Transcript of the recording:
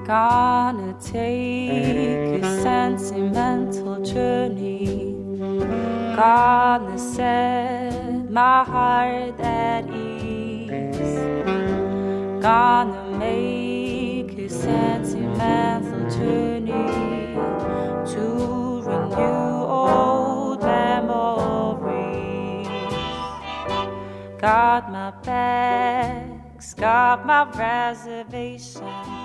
Gonna take a sentimental journey. Gonna set my heart at ease. Gonna make a sentimental journey to renew old memories. Got my bags, got my reservation.